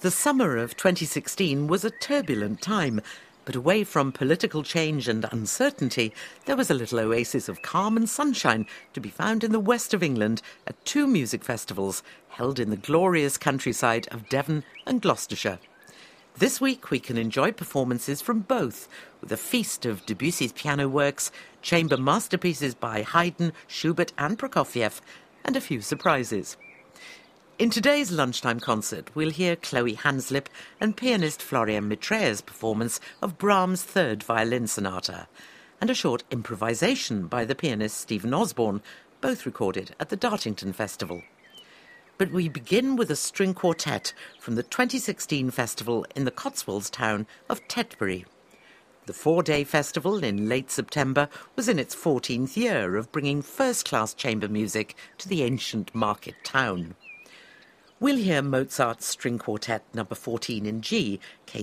The summer of 2016 was a turbulent time, but away from political change and uncertainty, there was a little oasis of calm and sunshine to be found in the west of England at two music festivals held in the glorious countryside of Devon and Gloucestershire. This week we can enjoy performances from both, with a feast of Debussy's piano works, chamber masterpieces by Haydn, Schubert and Prokofiev, and a few surprises. In today's lunchtime concert, we'll hear Chloe Hanslip and pianist Florian Mitrea's performance of Brahms' Third Violin Sonata, and a short improvisation by the pianist Stephen Osborne, both recorded at the Dartington Festival. But we begin with a string quartet from the 2016 festival in the Cotswolds town of Tetbury. The four-day festival in late September was in its 14th year of bringing first-class chamber music to the ancient market town. We'll hear Mozart's String Quartet No. 14 in G,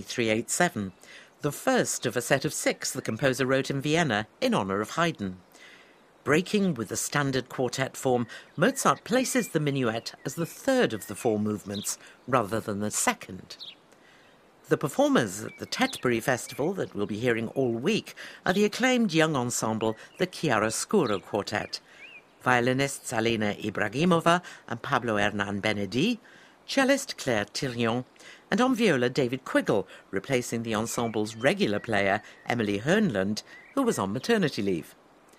K387, the first of a set of 6 the composer wrote in Vienna in honour of Haydn. Breaking with the standard quartet form, Mozart places the minuet as the third of the 4 movements, rather than the second. The performers at the Tetbury Festival that we'll be hearing all week are the acclaimed young ensemble, the Chiaroscuro Quartet. Violinists Alina Ibragimova and Pablo Hernan Benedi, cellist Claire Thirion, and on viola David Quiggle, replacing the ensemble's regular player Emily Hernlund, who was on maternity leave.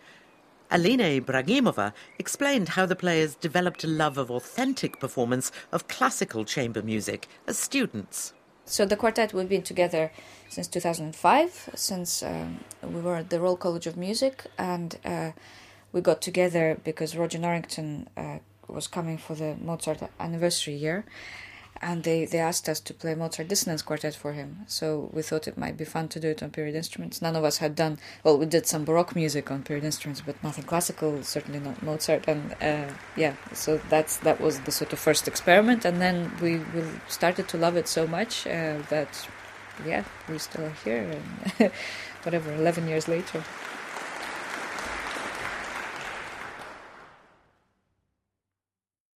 Alina Ibragimova explained how the players developed a love of authentic performance of classical chamber music as students. So the quartet, we've been together since 2005, since we were at the Royal College of Music, and we got together because Roger Norrington was coming for the Mozart anniversary year, and they asked us to play Mozart Dissonance Quartet for him. So we thought it might be fun to do it on period instruments. None of us had done, well, we did some Baroque music on period instruments, but nothing classical, certainly not Mozart. And so that was the sort of first experiment, and then we started to love it so much that we still are here, and 11 years later.